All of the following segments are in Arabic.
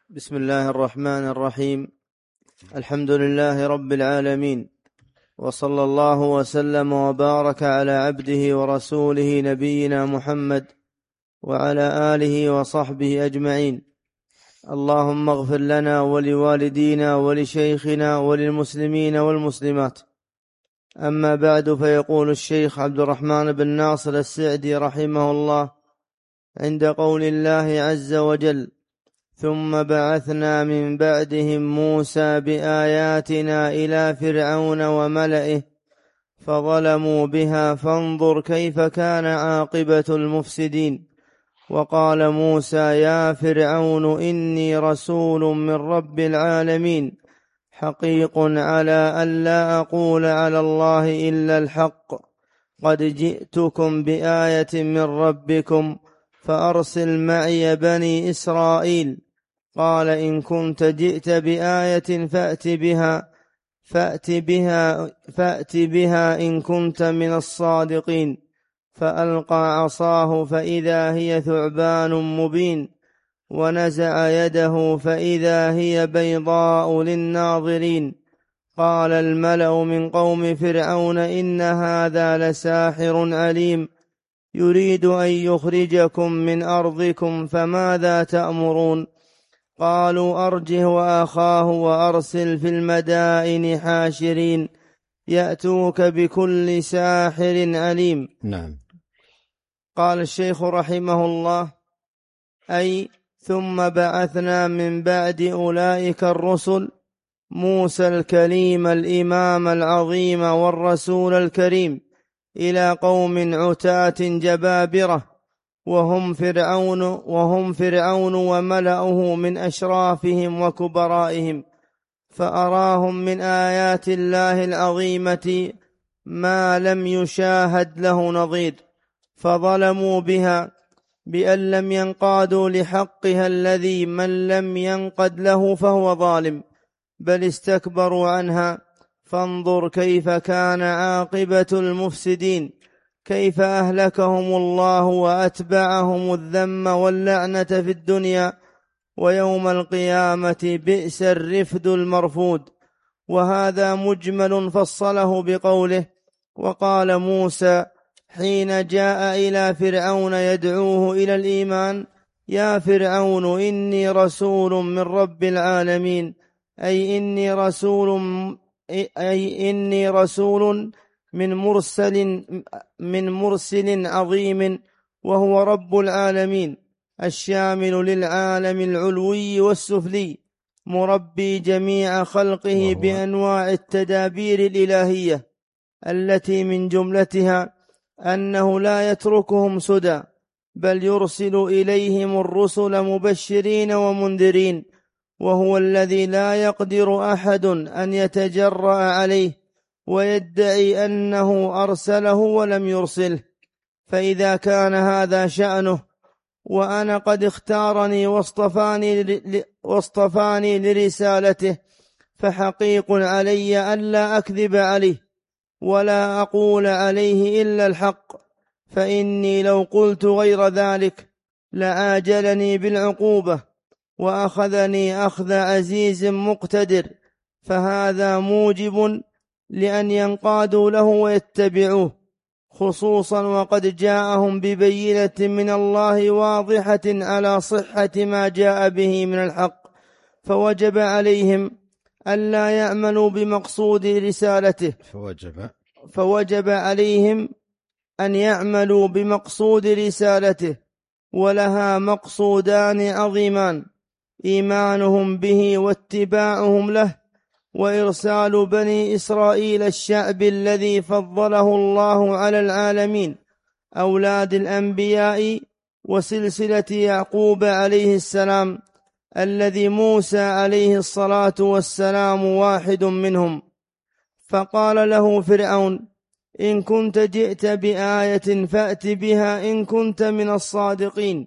بسم الله الرحمن الرحيم. الحمد لله رب العالمين، وصلى الله وسلم وبارك على عبده ورسوله نبينا محمد وعلى آله وصحبه أجمعين. اللهم اغفر لنا ولوالدينا ولشيخنا وللمسلمين والمسلمات. أما بعد، فيقول الشيخ عبد الرحمن بن ناصر السعدي رحمه الله عند قول الله عز وجل: ثم بعثنا من بعدهم موسى بآياتنا إلى فرعون وملئه فظلموا بها فانظر كيف كان عاقبة المفسدين. وقال موسى: يا فرعون إني رسول من رب العالمين، حقيق على أن لا أقول على الله إلا الحق، قد جئتكم بآية من ربكم فأرسل معي بني إسرائيل. قال: إن كنت جئت بآية فأت بها إن كنت من الصادقين. فألقى عصاه فإذا هي ثعبان مبين، ونزع يده فإذا هي بيضاء للناظرين. قال الملأ من قوم فرعون: إن هذا لساحر عليم، يريد أن يخرجكم من أرضكم، فماذا تأمرون؟ قالوا: أرجه وأخاه وأرسل في المدائن حاشرين يأتوك بكل ساحر عليم. نعم. قال الشيخ رحمه الله: أي ثم بعثنا من بعد أولئك الرسل موسى الكليم الإمام العظيم والرسول الكريم إلى قوم عتاة جبابرة، وهم فرعون وملأه من أشرافهم وكبرائهم، فأراهم من آيات الله العظيمة ما لم يشاهد له نظير، فظلموا بها بأن لم ينقادوا لحقها الذي من لم ينقد له فهو ظالم، بل استكبروا عنها. فانظر كيف كان عاقبة المفسدين، كيف أهلكهم الله وأتبعهم الذم واللعنة في الدنيا، ويوم القيامة بئس الرفد المرفود. وهذا مجمل فصله بقوله: وقال موسى حين جاء إلى فرعون يدعوه إلى الإيمان: يا فرعون إني رسول من رب العالمين، أي إني رسول من مرسل عظيم، وهو رب العالمين الشامل للعالم العلوي والسفلي، مربي جميع خلقه بأنواع التدابير الإلهية، التي من جملتها أنه لا يتركهم سدى، بل يرسل إليهم الرسل مبشرين ومنذرين، وهو الذي لا يقدر أحد أن يتجرأ عليه ويدعي أنه أرسله ولم يرسله. فإذا كان هذا شأنه، وأنا قد اختارني واصطفاني لرسالته، فحقيق علي ألا أكذب عليه ولا أقول عليه إلا الحق، فإني لو قلت غير ذلك لعاجلني بالعقوبة وأخذني أخذ عزيز مقتدر، فهذا موجب لأن ينقادوا له ويتبعوه، خصوصا وقد جاءهم ببينة من الله واضحة على صحة ما جاء به من الحق، فوجب عليهم ألا يعملوا بمقصود رسالته فوجب عليهم أن يعملوا بمقصود رسالته، ولها مقصودان عظيمان: إيمانهم به واتباعهم له، وإرسال بني إسرائيل الشعب الذي فضله الله على العالمين، أولاد الأنبياء وسلسلة يعقوب عليه السلام، الذي موسى عليه الصلاة والسلام واحد منهم. فقال له فرعون: إن كنت جئت بآية فأت بها إن كنت من الصادقين.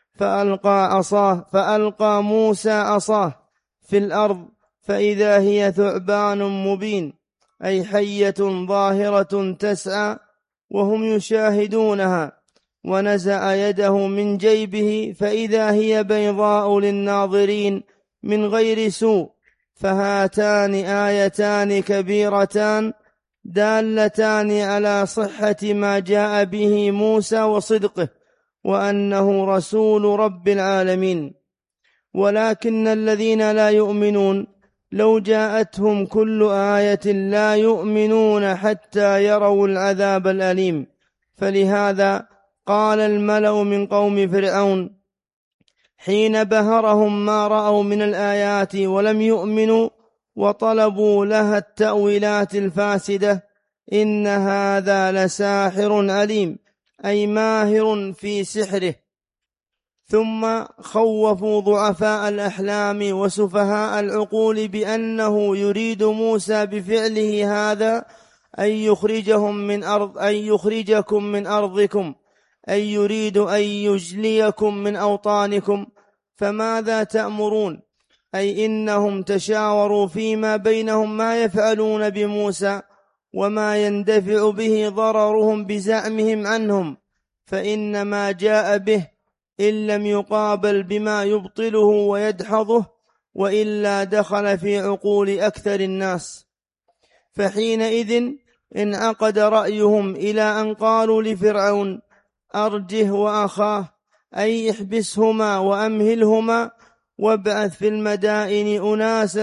فألقى موسى عصاه في الأرض فإذا هي ثعبان مبين، أي حية ظاهرة تسعى وهم يشاهدونها، ونزع يده من جيبه فإذا هي بيضاء للناظرين من غير سوء، فهاتان آيتان كبيرتان دالتان على صحة ما جاء به موسى وصدقه، وأنه رسول رب العالمين. ولكن الذين لا يؤمنون لو جاءتهم كل آية لا يؤمنون حتى يروا العذاب الأليم. فلهذا قال الملأ من قوم فرعون حين بهرهم ما رأوا من الآيات ولم يؤمنوا وطلبوا لها التأويلات الفاسدة: إن هذا لساحر عليم، أي ماهر في سحره. ثم خوفوا ضعفاء الأحلام وسفهاء العقول بأنه يريد موسى بفعله هذا أن يخرجكم من أرضكم، أي يريد أن يجليكم من أوطانكم. فماذا تأمرون؟ أي إنهم تشاوروا فيما بينهم ما يفعلون بموسى وما يندفع به ضررهم بزعمهم عنهم، فإن ما جاء به إن لم يقابل بما يبطله ويدحضه وإلا دخل في عقول أكثر الناس. فحينئذ انعقد رأيهم إلى أن قالوا لفرعون: أرجه وأخاه، أي احبسهما وأمهلهما، وابعث في المدائن أناسا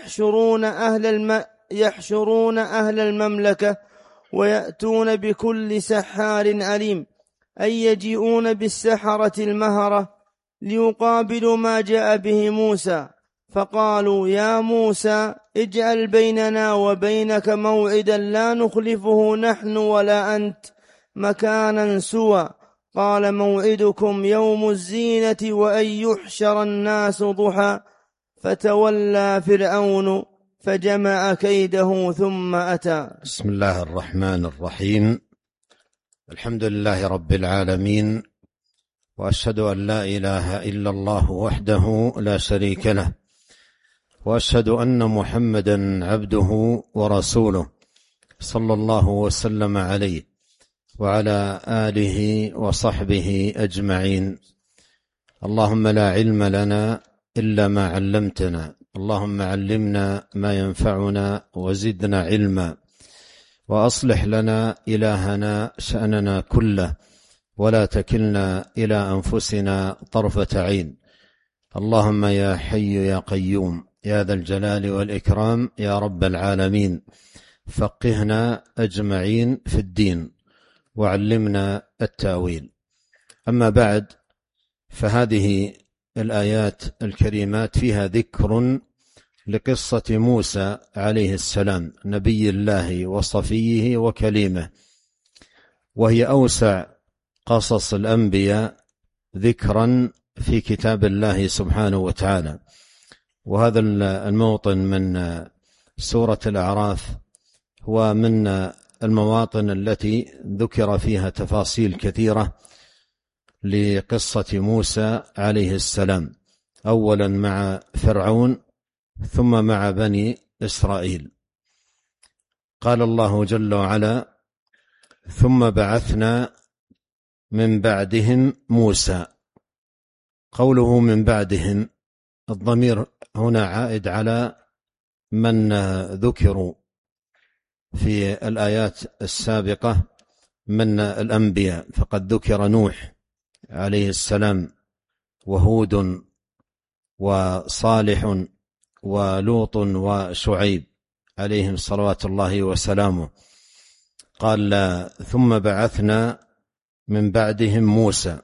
يحشرون أهل المملكة ويأتون بكل سحار عليم، أي يجيئون بالسحرة المهرة ليقابلوا ما جاء به موسى. فقالوا: يا موسى اجعل بيننا وبينك موعدا لا نخلفه نحن ولا أنت مكانا سوى. قال: موعدكم يوم الزينة وأن يحشر الناس ضحى. فتولى فرعون فجمع كيده ثم أتى. بسم الله الرحمن الرحيم. الحمد لله رب العالمين، وأشهد أن لا إله إلا الله وحده لا شريك له، وأشهد أن محمدا عبده ورسوله صلى الله وسلم عليه وعلى آله وصحبه أجمعين. اللهم لا علم لنا إلا ما علمتنا، اللهم علمنا ما ينفعنا وزدنا علما، وأصلح لنا إلهنا شأننا كله، ولا تكلنا إلى أنفسنا طرفة عين. اللهم يا حي يا قيوم يا ذا الجلال والإكرام يا رب العالمين، فقهنا أجمعين في الدين وعلمنا التأويل. أما بعد، فهذه الآيات الكريمات فيها ذكر لقصة موسى عليه السلام نبي الله وصفيه وكليمه، وهي أوسع قصص الأنبياء ذكرا في كتاب الله سبحانه وتعالى. وهذا الموطن من سورة الأعراف هو من المواطن التي ذكر فيها تفاصيل كثيرة لقصة موسى عليه السلام، أولا مع فرعون ثم مع بني إسرائيل. قال الله جل وعلا: ثم بعثنا من بعدهم موسى. قوله من بعدهم، الضمير هنا عائد على من ذكروا في الآيات السابقة من الأنبياء، فقد ذكر نوح عليه السلام وهود وصالح ولوط وشعيب عليهم صلوات الله وسلامه. قال: ثم بعثنا من بعدهم موسى.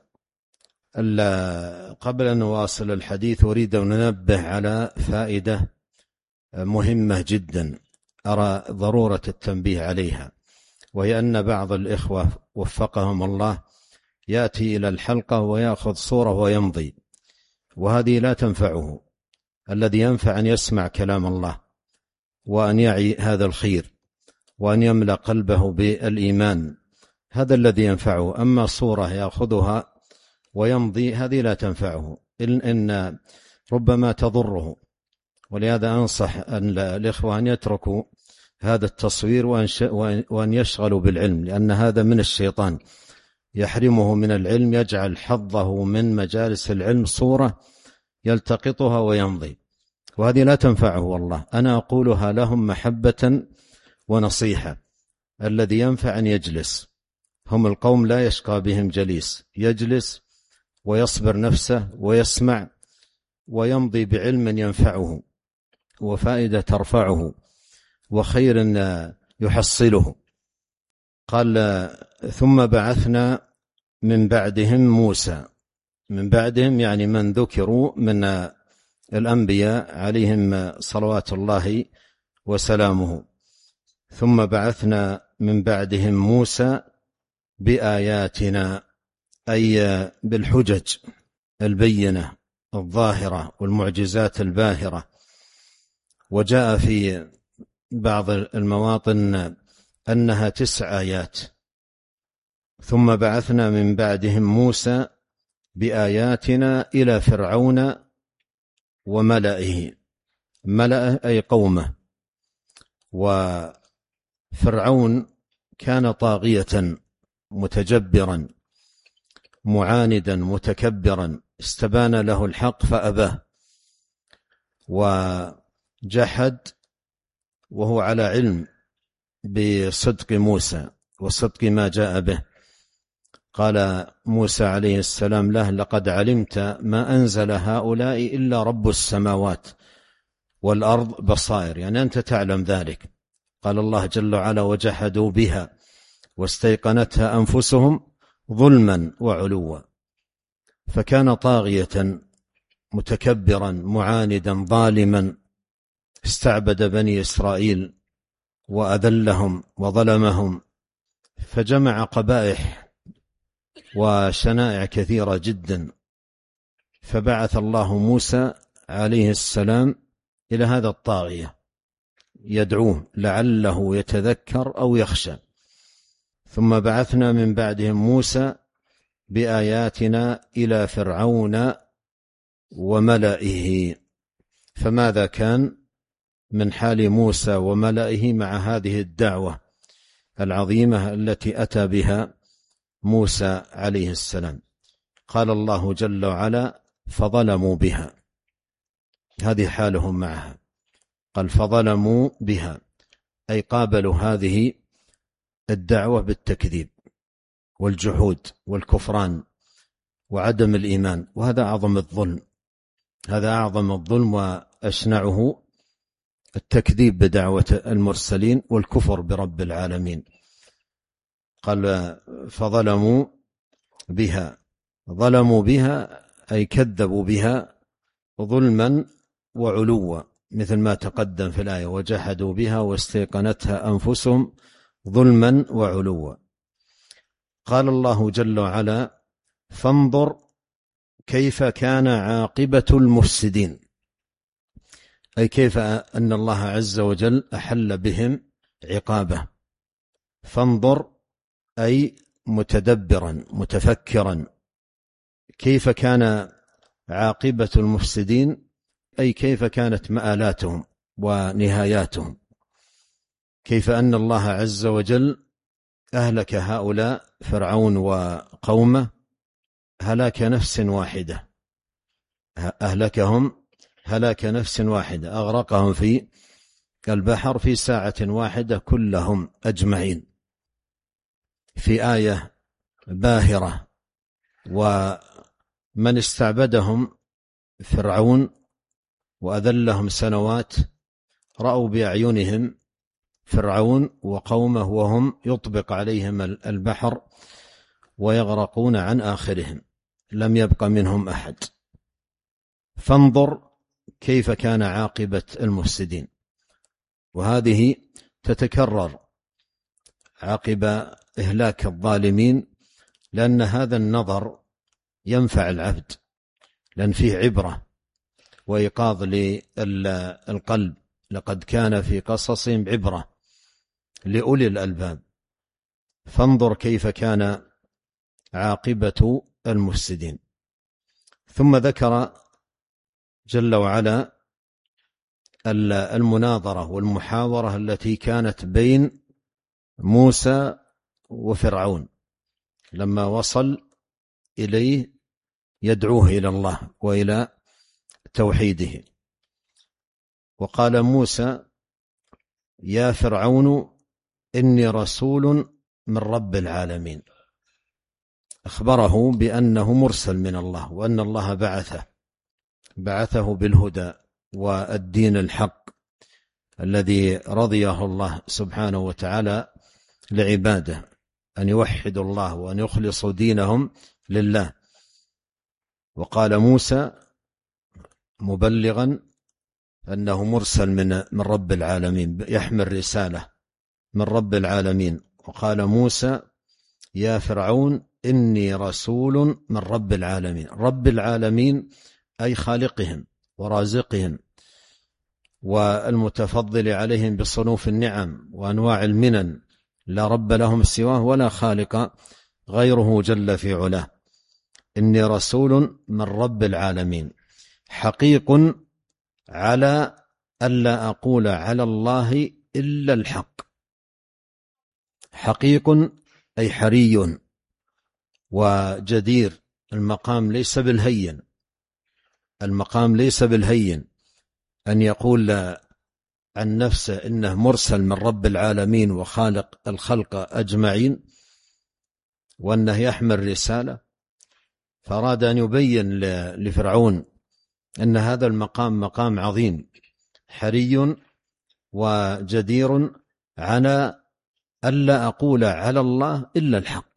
قبل أن نواصل الحديث أريد أن ننبه على فائدة مهمة جدا أرى ضرورة التنبيه عليها، وهي أن بعض الإخوة وفقهم الله يأتي إلى الحلقة ويأخذ صورة ويمضي، وهذه لا تنفعه. الذي ينفع أن يسمع كلام الله وأن يعي هذا الخير وأن يملأ قلبه بالإيمان، هذا الذي ينفعه. أما صورة يأخذها ويمضي هذه لا تنفعه، إن ربما تضره. ولهذا أنصح الإخوة أن يتركوا هذا التصوير وأن يشغلوا بالعلم، لأن هذا من الشيطان يحرمه من العلم، يجعل حظه من مجالس العلم صورة يلتقطها ويمضي. وهذه لا تنفعه والله. أنا أقولها لهم محبة ونصيحة. الذي ينفع أن يجلس، هم القوم لا يشقى بهم جليس، يجلس ويصبر نفسه ويسمع ويمضي بعلم ينفعه وفائدة ترفعه وخير يحصله. قال ثم بعثنا من بعدهم موسى، من بعدهم يعني من ذكروا من الأنبياء عليهم صلوات الله وسلامه. ثم بعثنا من بعدهم موسى بآياتنا، أي بالحجج البينة الظاهرة والمعجزات الباهرة. وجاء في بعض المواطن أنها 9 آيات. ثم بعثنا من بعدهم موسى بآياتنا إلى فرعون وملئه، ملئه أي قومه. وفرعون كان طاغية متجبرا معاندا متكبرا، استبان له الحق فأباه وجحد، وهو على علم بصدق موسى وصدق ما جاء به. قال موسى عليه السلام له: لقد علمت ما أنزل هؤلاء إلا رب السماوات والأرض بصائر، يعني أنت تعلم ذلك. قال الله جل وعلا: وجحدوا بها واستيقنتها أنفسهم ظلما وعلوا. فكان طاغية متكبرا معاندا ظالما، استعبد بني إسرائيل وأذلهم وظلمهم، فجمع قبائح وشنائع كثيرة جدا. فبعث الله موسى عليه السلام إلى هذا الطاغية يدعوه لعله يتذكر أو يخشى. ثم بعثنا من بعدهم موسى بآياتنا إلى فرعون وملئه. فماذا كان من حال موسى وملئه مع هذه الدعوة العظيمة التي أتى بها موسى عليه السلام؟ قال الله جل وعلا: فظلموا بها، هذه حالهم معها. قال: فظلموا بها، أي قابلوا هذه الدعوة بالتكذيب والجحود والكفران وعدم الإيمان. وهذا أعظم الظلم، هذا أعظم الظلم وأشنعه التكذيب بدعوة المرسلين والكفر برب العالمين. قال: فظلموا بها، ظلموا بها أي كذبوا بها ظلما وعلوا، مثل ما تقدم في الآية: وجحدوا بها واستيقنتها أنفسهم ظلما وعلوا. قال الله جل وعلا: فانظر كيف كان عاقبة المفسدين، أي كيف أن الله عز وجل أحل بهم عقابه. فانظر أي متدبرا متفكرا، كيف كان عاقبة المفسدين، أي كيف كانت مآلاتهم ونهاياتهم، كيف أن الله عز وجل أهلك هؤلاء فرعون وقومه هلاك نفس واحدة، أهلكهم هلاك نفس واحدة، أغرقهم في البحر في ساعة واحدة كلهم أجمعين، في آية باهرة. ومن استعبدهم فرعون وأذلهم سنوات رأوا بأعينهم فرعون وقومه وهم يطبق عليهم البحر ويغرقون عن آخرهم، لم يبق منهم أحد. فانظر كيف كان عاقبة المفسدين. وهذه تتكرر عقب إهلاك الظالمين، لأن هذا النظر ينفع العبد، لأن فيه عبرة وإيقاظ للقلب. لقد كان في قصصهم عبرة لأولي الألباب. فانظر كيف كان عاقبة المفسدين. ثم ذكر جل وعلا المناظرة والمحاورة التي كانت بين موسى وفرعون لما وصل إليه يدعوه إلى الله وإلى توحيده. وقال موسى يا فرعون إني رسول من رب العالمين، أخبره بأنه مرسل من الله، وأن الله بعثه بالهدى والدين الحق الذي رضيه الله سبحانه وتعالى لعباده، أن يوحدوا الله وأن يخلصوا دينهم لله. وقال موسى مبلغا أنه مرسل من رب العالمين، يحمل رسالة من رب العالمين. وقال موسى يا فرعون إني رسول من رب العالمين. رب العالمين أي خالقهم ورازقهم والمتفضل عليهم بصنوف النعم وأنواع المنن، لا رب لهم سواه ولا خالق غيره جل في علاه. إني رسول من رب العالمين حقيق على ألا أقول على الله إلا الحق. حقيق أي حري وجدير. المقام ليس بالهين، المقام ليس بالهين أن يقول عن نفسه إنه مرسل من رب العالمين وخالق الخلق أجمعين، وأنه يحمل رسالة. فأراد أن يبين لفرعون أن هذا المقام مقام عظيم حري وجدير على ألا أقول على الله إلا الحق.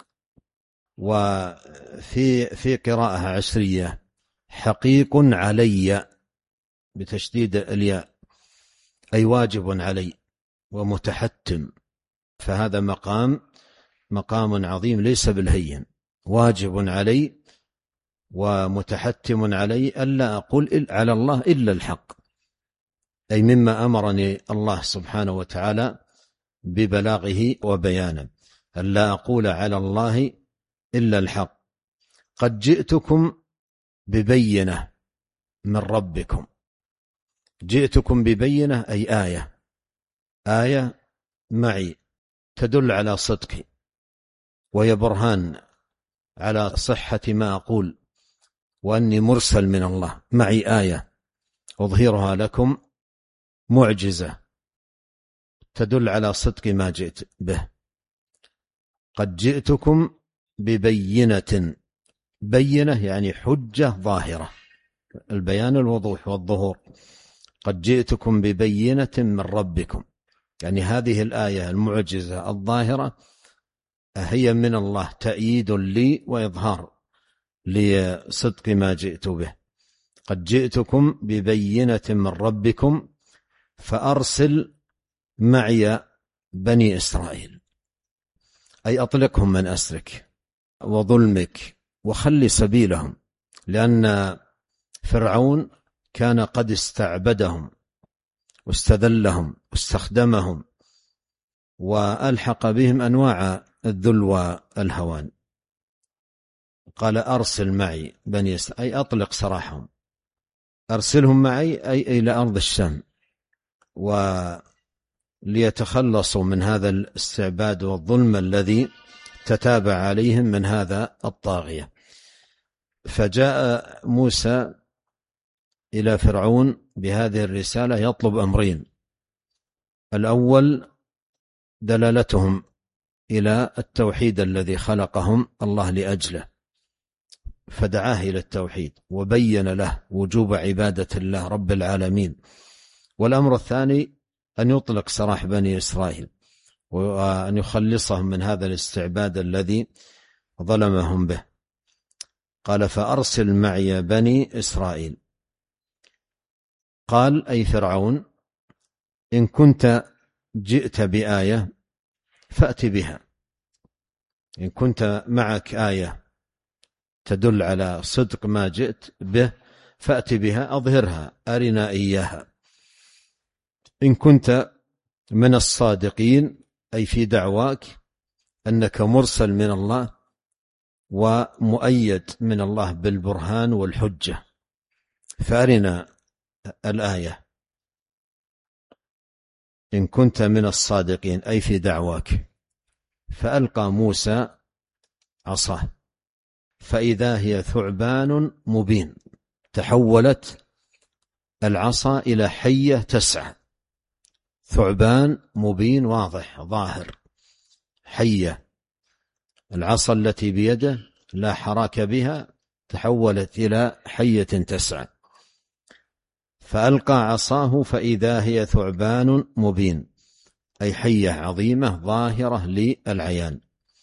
وفي قراءة عشرية حقيق علي بتشديد الياء، أي واجب علي ومتحتم. فهذا مقام عظيم ليس بالهين، واجب علي ومتحتم علي ألا أقول على الله إلا الحق، أي مما أمرني الله سبحانه وتعالى ببلاغه وبيانه، ألا أقول على الله إلا الحق. قد جئتكم ببينة من ربكم. جئتكم ببينة أي آية معي تدل على صدقي، وهي برهان على صحة ما أقول، وأني مرسل من الله. معي آية أظهرها لكم، معجزة تدل على صدق ما جئت به. قد جئتكم ببينة. بينة يعني حجة ظاهرة، البيان الوضوح والظهور. قد جئتكم ببينة من ربكم، يعني هذه الآية المعجزة الظاهرة هي من الله، تأييد لي وإظهار لصدق ما جئت به. قد جئتكم ببينة من ربكم فأرسل معي بني إسرائيل، أي أطلقهم من أسرك وظلمك وخلي سبيلهم، لأن فرعون كان قد استعبدهم واستذلهم واستخدمهم وألحق بهم أنواع الذل والهوان. قال أرسل معي بني إسرائيل، أي أطلق سراحهم، أرسلهم معي أي إلى أرض الشام، وليتخلصوا من هذا الاستعباد والظلم الذي تتابع عليهم من هذا الطاغية. فجاء موسى إلى فرعون بهذه الرسالة يطلب أمرين: الأول دلالتهم إلى التوحيد الذي خلقهم الله لأجله، فدعاه إلى التوحيد وبين له وجوب عبادة الله رب العالمين. والأمر الثاني أن يطلق سراح بني إسرائيل وأن يخلصهم من هذا الاستعباد الذي ظلمهم به. قال فأرسل معي بني إسرائيل. قال أي فرعون إن كنت جئت بآية فأت بها، إن كنت معك آية تدل على صدق ما جئت به فأت بها، أظهرها، أرنا إياها. إن كنت من الصادقين أي في دعواك أنك مرسل من الله ومؤيد من الله بالبرهان والحجة، فأرنا الآية. إن كنت من الصادقين أي في دعواك. فألقى موسى عصاه فإذا هي ثعبان مبين، تحولت العصا إلى حية تسعى، ثعبان مبين واضح ظاهر، حية. العصا التي بيده لا حراك بها تحولت إلى حية تسعى، فألقى عصاه فإذا هي ثعبان مبين، أي حية عظيمة ظاهرة للعيان.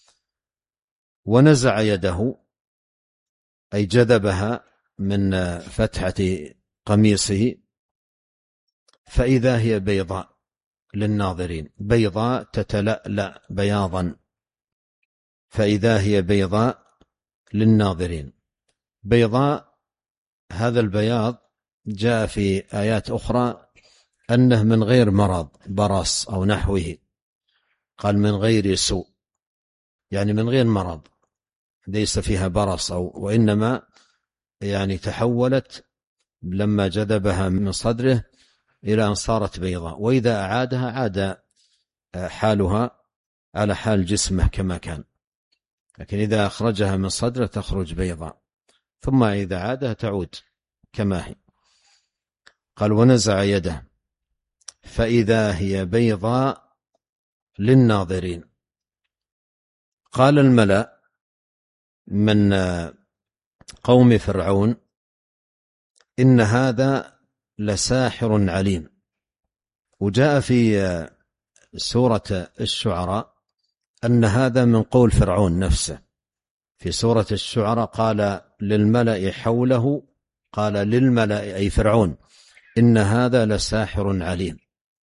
ونزع يده، أي جذبها من فتحة قميصه، فإذا هي بيضاء للناظرين، بيضاء تتلألأ بياضا، فإذا هي بيضاء للناظرين. بيضاء، هذا البياض جاء في آيات أخرى أنه من غير مرض برص أو نحوه، قال من غير سوء، يعني من غير مرض، ليس فيها برص وإنما يعني تحولت لما جذبها من صدره إلى أن صارت بيضاء، وإذا أعادها عاد حالها على حال جسمه كما كان، لكن إذا أخرجها من صدره تخرج بيضاء، ثم إذا عادها تعود كما هي. قال ونزع يده فإذا هي بيضاء للناظرين. قال الملأ من قوم فرعون إن هذا لساحر عليم. وجاء في سورة الشعراء أن هذا من قول فرعون نفسه، في سورة الشعراء قال للملأ حوله، قال للملأ أي فرعون إن هذا لساحر عليم.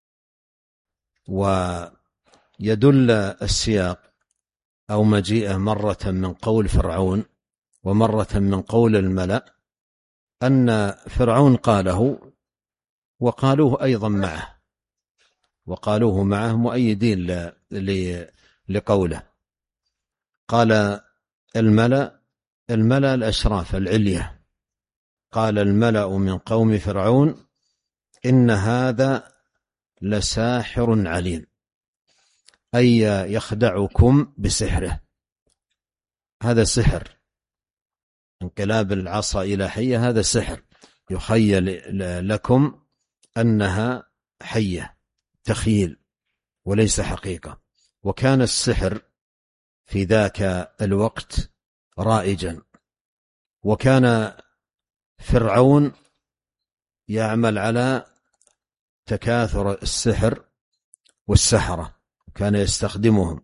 ويدل السياق أو مجيئه مرة من قول فرعون ومرة من قول الملأ أن فرعون قاله وقالوه أيضا معه، وقالوه معه مؤيدين لقوله. قال الملأ الأشراف العلية، قال الملأ من قوم فرعون إن هذا لساحر عليم، أي يخدعكم بسحره. هذا سحر، انقلاب العصا إلى حية هذا سحر، يخيل لكم أنها حية، تخيل وليس حقيقة. وكان السحر في ذاك الوقت رائجا، وكان فرعون يعمل على تكاثر السحر والسحرة، كان يستخدمهم،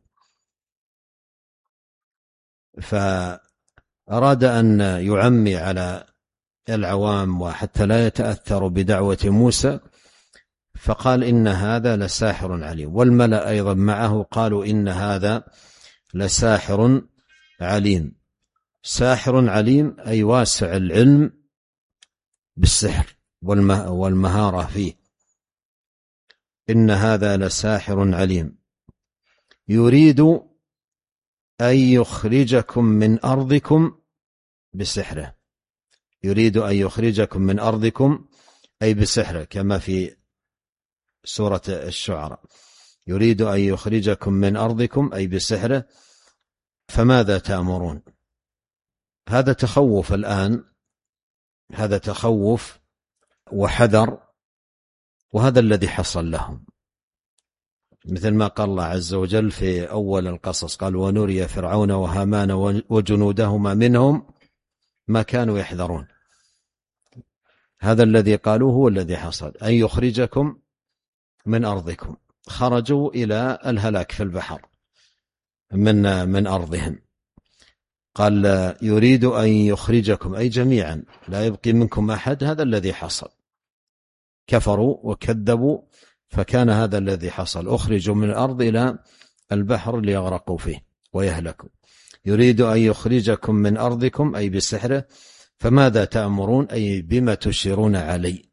فأراد أن يعمي على العوام وحتى لا يتأثروا بدعوة موسى، فقال إن هذا لساحر عليم. والملأ أيضا معه قالوا إن هذا لساحر عليم. ساحر عليم أي واسع العلم بالسحر والمهارة فيه. إن هذا لساحر عليم يريد أن يخرجكم من أرضكم بسحره. يريد أن يخرجكم من أرضكم أي بسحره، كما في سورة الشعراء، يريد أن يخرجكم من أرضكم أي بسحره، فماذا تأمرون؟ هذا تخوف الآن، هذا تخوف وحذر، وهذا الذي حصل لهم، مثل ما قال الله عز وجل في أول القصص، قال ونري فرعون وهامان وجنودهما منهم ما كانوا يحذرون. هذا الذي قالوه هو الذي حصل، أن يخرجكم من أرضكم. خرجوا إلى الهلاك في البحر من أرضهم. قال يريد أن يخرجكم أي جميعا، لا يبقي منكم أحد. هذا الذي حصل، كفروا وكذبوا، فكان هذا الذي حصل، أخرجوا من الأرض إلى البحر ليغرقوا فيه ويهلكوا. يريد أن يخرجكم من أرضكم أي بسحره، فماذا تأمرون أي بما تشيرون علي.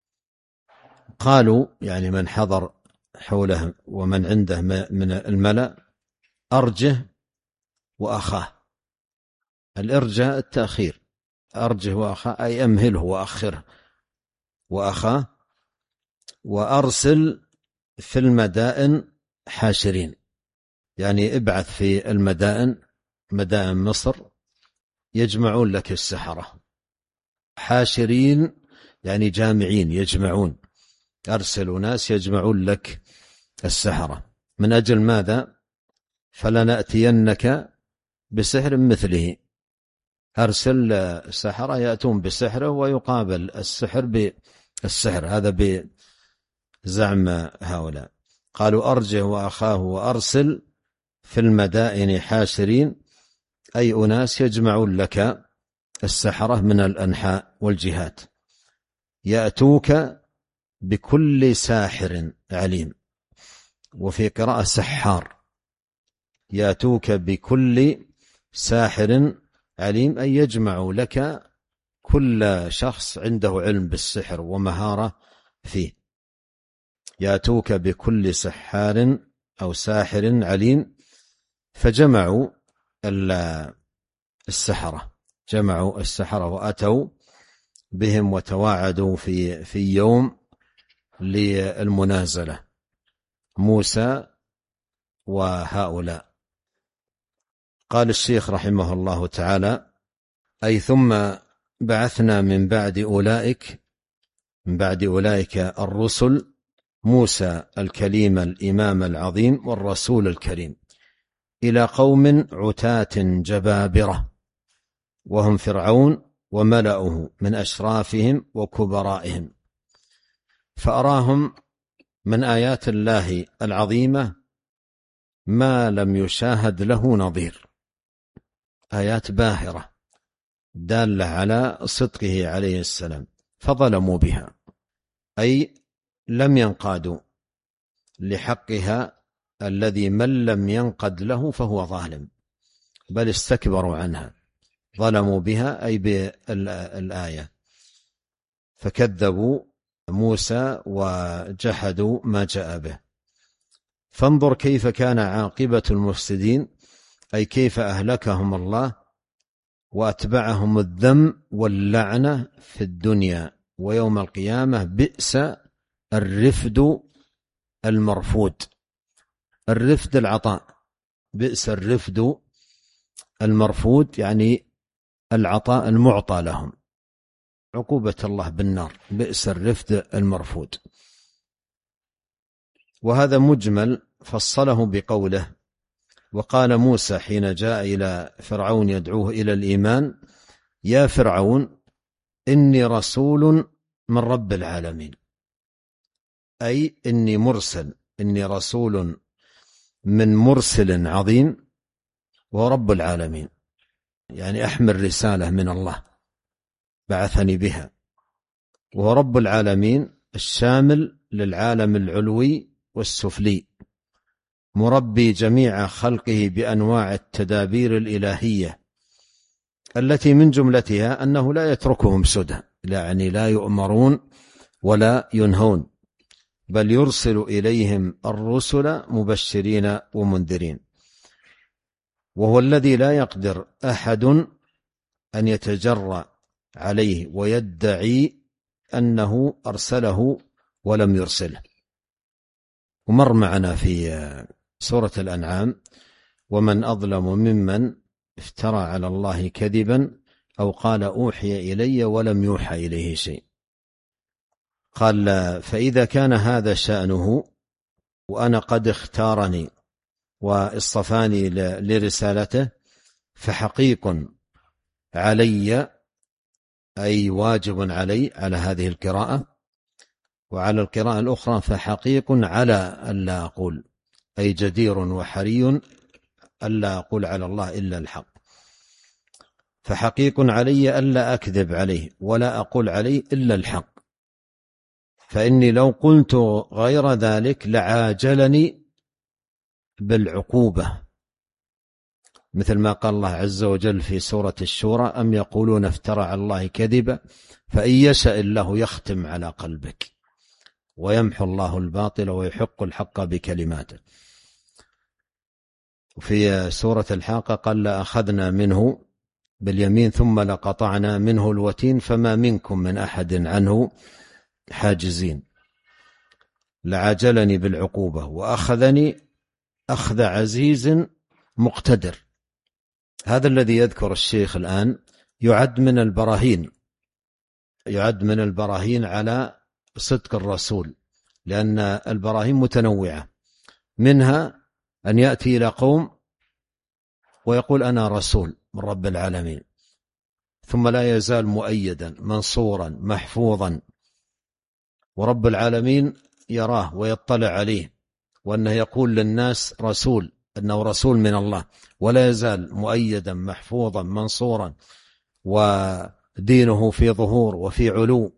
قالوا يعني من حضر حوله ومن عنده من الملأ أرجه وأخاه. الإرجاء التأخير، أرجه وأخاه أي أمهله وأخره وأخاه. وأرسل في المدائن حاشرين، يعني ابعث في المدائن، مدائن مصر، يجمعون لك السحرة حاشرين يعني جامعين يجمعون، أرسل ناس يجمعون لك السحرة. من أجل ماذا؟ فلنأتينك بسحر مثله. أرسل السحرة يأتون بسحره ويقابل السحر بالسحر، هذا بزعم هؤلاء. قالوا أرجه وأخاه وأرسل في المدائن حاشرين، أي أناس يجمعون لك السحرة من الأنحاء والجهات، يأتوك بكل ساحر عليم، وفي قراءة سحار، يأتوك بكل ساحر عليم، أي يجمع لك كل شخص عنده علم بالسحر ومهارة فيه. يأتوك بكل سحار أو ساحر عليم. فجمعوا السحرة، جمعوا السحرة وأتوا بهم وتواعدوا في يوم للمنازلة، موسى وهؤلاء. قال الشيخ رحمه الله تعالى: أي ثم بعثنا من بعد أولئك الرسل، موسى الكليم الإمام العظيم والرسول الكريم، إلى قوم عتاة جبابرة، وهم فرعون وملأه من أشرافهم وكبرائهم، فأراهم من آيات الله العظيمة ما لم يشاهد له نظير، آيات باهرة دالة على صدقه عليه السلام، فظلموا بها، أي لم ينقادوا لحقها الذي من لم ينقد له فهو ظالم، بل استكبروا عنها، ظلموا بها أي بالآية، فكذبوا موسى وجحدوا ما جاء به. فانظر كيف كان عاقبة المفسدين، أي كيف أهلكهم الله وأتبعهم الذم واللعنة في الدنيا ويوم القيامة. بئس الرفد المرفود، الرفد العطاء، بئس الرفد المرفود يعني العطاء المعطى لهم، عقوبة الله بالنار، بئس الرفد المرفود. وهذا مجمل فصله بقوله: وقال موسى حين جاء إلى فرعون يدعوه إلى الإيمان: يا فرعون إني رسول من رب العالمين، أي إني مرسل، إني رسول من مرسل عظيم وهو رب العالمين، يعني أحمل رسالة من الله بعثني بها، وهو رب العالمين الشامل للعالم العلوي والسفلي، مربي جميع خلقه بأنواع التدابير الإلهية التي من جملتها أنه لا يتركهم سدى، يعني لا يؤمرون ولا ينهون، بل يرسل إليهم الرسل مبشرين ومنذرين. وهو الذي لا يقدر أحد أن يتجرأ عليه ويدعي أنه أرسله ولم يرسله. ومر معنا في سورة الأنعام: ومن أظلم ممن افترى على الله كذبا أو قال أوحي إلي ولم يوحى إليه شيء. قال: فإذا كان هذا شأنه وأنا قد اختارني واصطفاني لرسالته، فحقيق علي، أي واجب علي على هذه القراءة، وعلى القراءة الأخرى فحقيق على ألا أقول، أي جدير وحري ألا أقول على الله إلا الحق، فحقيق علي ألا أكذب عليه ولا أقول عليه إلا الحق، فإني لو قلت غير ذلك لعاجلني بالعقوبة، مثل ما قال الله عز وجل في سورة الشورى: أم يقولون افترى على الله كذبا فإن يشاء الله يختم على قلبك ويمحو الله الباطل ويحق الحق بكلماته. وفي سورة الحاقة قال: لأخذنا منه باليمين ثم لقطعنا منه الوتين فما منكم من أحد عنه حاجزين. لعاجلني بالعقوبة وأخذني أخذ عزيز مقتدر. هذا الذي يذكر الشيخ الآن يعد من البراهين يعد من البراهين على صدق الرسول، لأن البراهين متنوعة، منها أن يأتي إلى قوم ويقول أنا رسول من رب العالمين، ثم لا يزال مؤيدا منصورا محفوظا، ورب العالمين يراه ويطلع عليه، وأنه يقول للناس رسول، أنه رسول من الله، ولا يزال مؤيدا محفوظا منصورا، ودينه في ظهور وفي علو.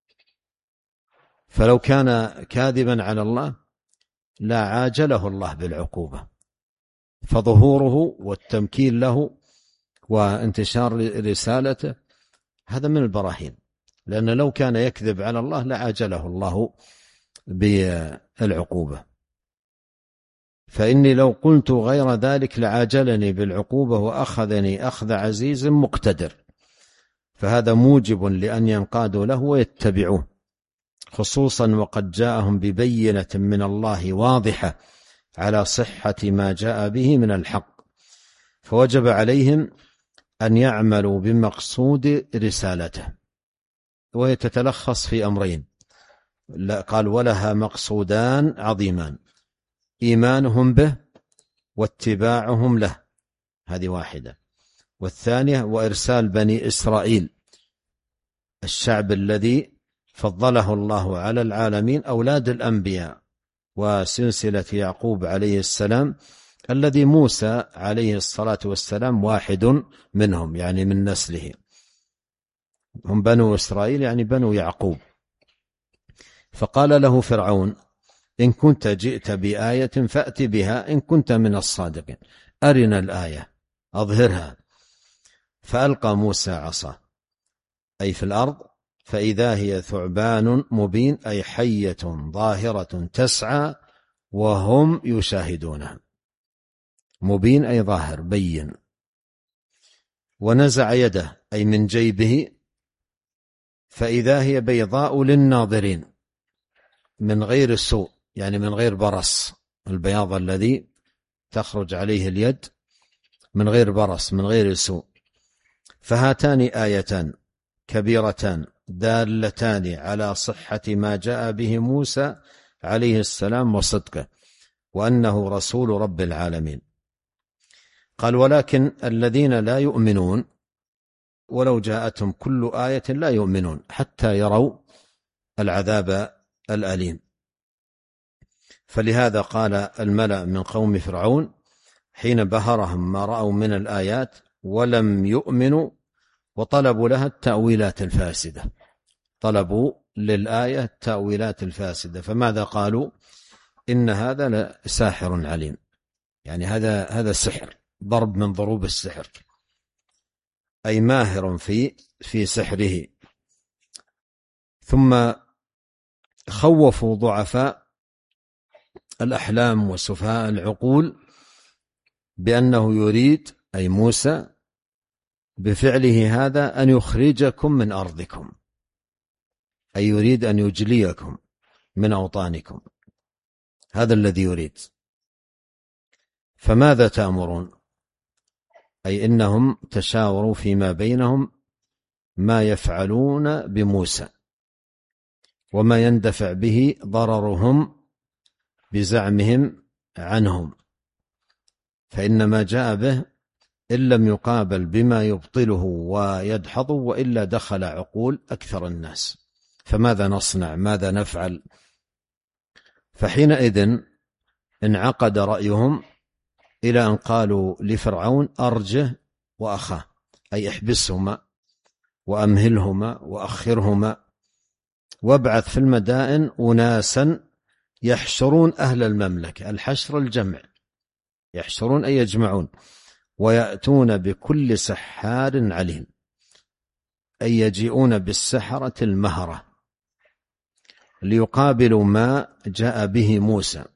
فلو كان كاذبا على الله لا عاجله الله بالعقوبة، فظهوره والتمكين له وانتشار رسالته هذا من البراهين، لأن لو كان يكذب على الله لعاجله الله بالعقوبة. فإني لو قلت غير ذلك لعاجلني بالعقوبة وأخذني أخذ عزيز مقتدر، فهذا موجب لأن ينقادوا له ويتبعوه، خصوصا وقد جاءهم ببينة من الله واضحة على صحة ما جاء به من الحق، فوجب عليهم أن يعملوا بمقصود رسالته، وهي تتلخص في أمرين، قال ولها مقصودان عظيمان: إيمانهم به واتباعهم له، هذه واحدة، والثانية وإرسال بني إسرائيل الشعب الذي فضله الله على العالمين، أولاد الأنبياء وسلسلة يعقوب عليه السلام، الذي موسى عليه الصلاة والسلام واحد منهم، يعني من نسله، هم بنو إسرائيل يعني بنو يعقوب. فقال له فرعون: إن كنت جئت بآية فأت بها إن كنت من الصادقين، أرنا الآية أظهرها. فألقى موسى عصاه أي في الأرض، فإذا هي ثعبان مبين أي حية ظاهرة تسعى وهم يشاهدونها، مبين أي ظاهر بين. ونزع يده أي من جيبه، فإذا هي بيضاء للناظرين من غير سوء، يعني من غير برص، البياض الذي تخرج عليه اليد من غير برص من غير سوء. فهاتان آيتان كبيرتان دالتان على صحة ما جاء به موسى عليه السلام وصدقه، وأنه رسول رب العالمين. قال: ولكن الذين لا يؤمنون ولو جاءتهم كل آية لا يؤمنون حتى يروا العذاب الأليم. فلهذا قال الملأ من قوم فرعون حين بهرهم ما رأوا من الآيات ولم يؤمنوا، وطلبوا لها التأويلات الفاسدة، طلبوا للآية التأويلات الفاسدة. فماذا قالوا؟ إن هذا لساحر عليم، يعني هذا سحر، ضرب من ضروب السحر، أي ماهر في سحره. ثم خوفوا ضعفاء الأحلام وسفهاء العقول بأنه يريد، أي موسى، بفعله هذا أن يخرجكم من أرضكم، أي يريد أن يجليكم من أوطانكم، هذا الذي يريد. فماذا تأمرون؟ أي إنهم تشاوروا فيما بينهم ما يفعلون بموسى وما يندفع به ضررهم بزعمهم عنهم، فإن ما جاء به إن لم يقابل بما يبطله ويدحضه وإلا دخل عقول أكثر الناس، فماذا نصنع؟ ماذا نفعل؟ فحينئذ انعقد رأيهم إلى أن قالوا لفرعون: أرجه وأخاه، أي احبسهما وأمهلهما وأخرهما، وابعث في المدائن أناسا يحشرون أهل المملكة، الحشر الجمع، يحشرون أي يجمعون، ويأتون بكل سحار عليم، أي يجيئون بالسحرة المهرة ليقابلوا ما جاء به موسى.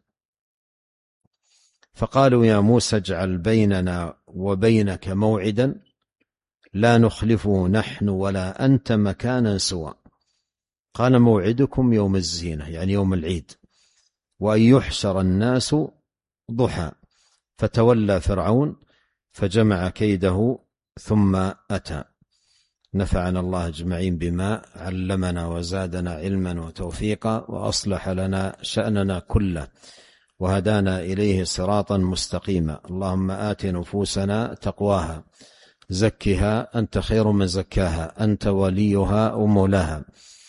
فقالوا: يا موسى اجعل بيننا وبينك موعدا لا نخلفه نحن ولا أنت مكانا سوى. قال: موعدكم يوم الزينة، يعني يوم العيد، وأن يحشر الناس ضحى. فتولى فرعون فجمع كيده ثم أتى. نفعنا الله أجمعين بما علمنا وزادنا علما وتوفيقا وأصلح لنا شأننا كله وهدانا إليه صراطا مستقيما. اللهم آت نفوسنا تقواها زكها أنت خير من زكاها أنت وليها ومولاها.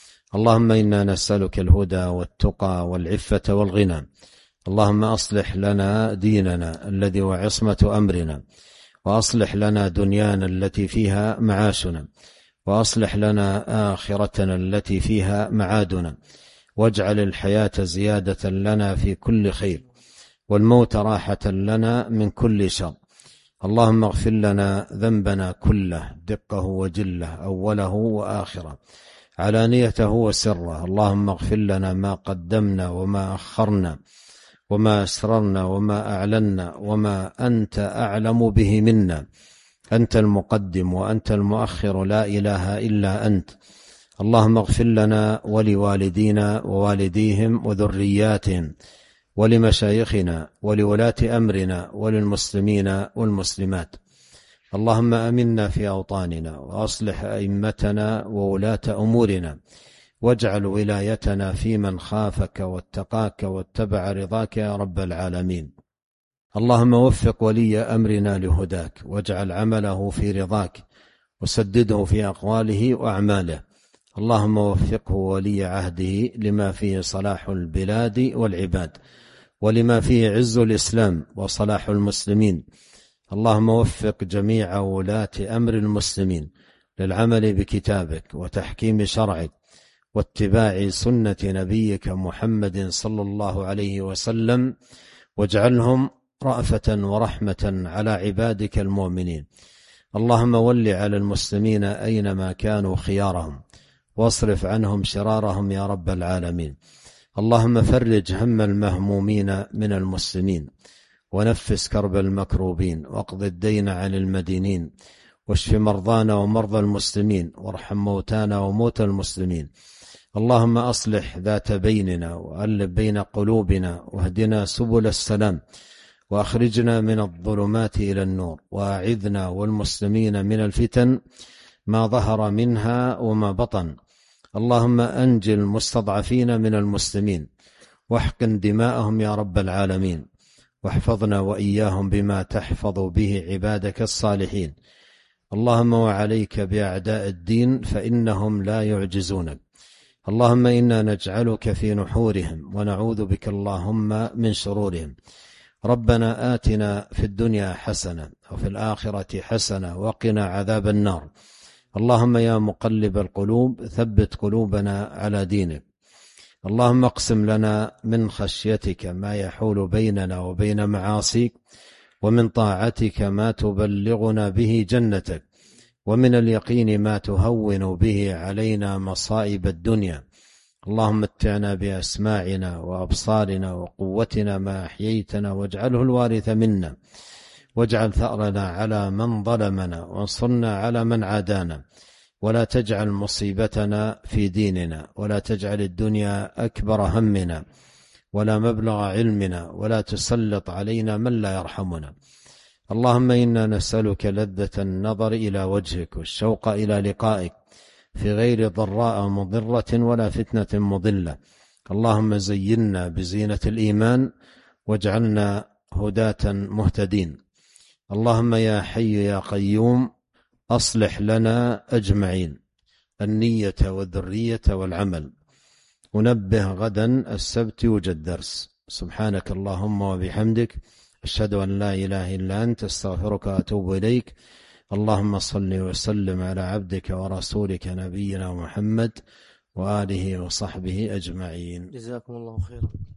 اللهم إنا نسألك الهدى والتقى والعفة والغنى. اللهم أصلح لنا ديننا الذي هو عصمة أمرنا، وأصلح لنا دنيانا التي فيها معاشنا، وأصلح لنا آخرتنا التي فيها معادنا، واجعل الحياة زيادة لنا في كل خير والموت راحة لنا من كل شر. اللهم اغفر لنا ذنبنا كله دقه وجله أوله وآخره علانيته وسره. اللهم اغفر لنا ما قدمنا وما أخرنا وما أسررنا وما أعلنا وما أنت أعلم به منا. أنت المقدم وأنت المؤخر لا إله إلا أنت. اللهم اغفر لنا ولوالدينا ووالديهم وذرياتهم ولمشايخنا ولولاة أمرنا وللمسلمين والمسلمات. اللهم أمنا في أوطاننا وأصلح أئمتنا وولاة أمورنا، واجعل ولايتنا في من خافك واتقاك واتبع رضاك يا رب العالمين. اللهم وفق ولي أمرنا لهداك، واجعل عمله في رضاك، وسدده في أقواله وأعماله. اللهم وفقه ولي عهده لما فيه صلاح البلاد والعباد، ولما فيه عز الإسلام وصلاح المسلمين. اللهم وفق جميع ولاة أمر المسلمين للعمل بكتابك وتحكيم شرعك واتباع سنة نبيك محمد صلى الله عليه وسلم، واجعلهم رأفة ورحمة على عبادك المؤمنين. اللهم ول على المسلمين أينما كانوا خيارهم، واصرف عنهم شرارهم يا رب العالمين. اللهم فرج هم المهمومين من المسلمين، ونفس كرب المكروبين، واقض الدين عن المدينين، واشف مرضانا ومرضى المسلمين، وارحم موتانا وموتى المسلمين. اللهم أصلح ذات بيننا وألف بين قلوبنا، واهدنا سبل السلام، وأخرجنا من الظلمات إلى النور، وأعذنا والمسلمين من الفتن ما ظهر منها وما بطن. اللهم أنجي المستضعفين من المسلمين، واحقن دماءهم يا رب العالمين، واحفظنا وإياهم بما تحفظ به عبادك الصالحين. اللهم وعليك بأعداء الدين فإنهم لا يعجزونك. اللهم إنا نجعلك في نحورهم، ونعوذ بك اللهم من شرورهم. ربنا آتنا في الدنيا حسنة وفي الآخرة حسنة وقنا عذاب النار. اللهم يا مقلب القلوب ثبت قلوبنا على دينك. اللهم اقسم لنا من خشيتك ما يحول بيننا وبين معاصيك، ومن طاعتك ما تبلغنا به جنتك، ومن اليقين ما تهون به علينا مصائب الدنيا. اللهم متعنا بأسماعنا وأبصارنا وقوتنا ما أحييتنا، واجعله الوارث منا، واجعل ثأرنا على من ظلمنا، وانصرنا على من عادانا، ولا تجعل مصيبتنا في ديننا، ولا تجعل الدنيا أكبر همنا ولا مبلغ علمنا، ولا تسلط علينا من لا يرحمنا. اللهم إنا نسألك لذة النظر إلى وجهك والشوق إلى لقائك في غير ضراء مضرة ولا فتنة مضلة. اللهم زينا بزينة الإيمان، واجعلنا هداة مهتدين. اللهم يا حي يا قيوم أصلح لنا أجمعين النية والذرية والعمل. ونبه غدا السبت يوجد درس. سبحانك اللهم وبحمدك، أشهد أن لا إله إلا أنت، استغفرك وأتوب إليك. اللهم صل وسلم على عبدك ورسولك نبينا محمد وآله وصحبه أجمعين. جزاكم الله خيرا.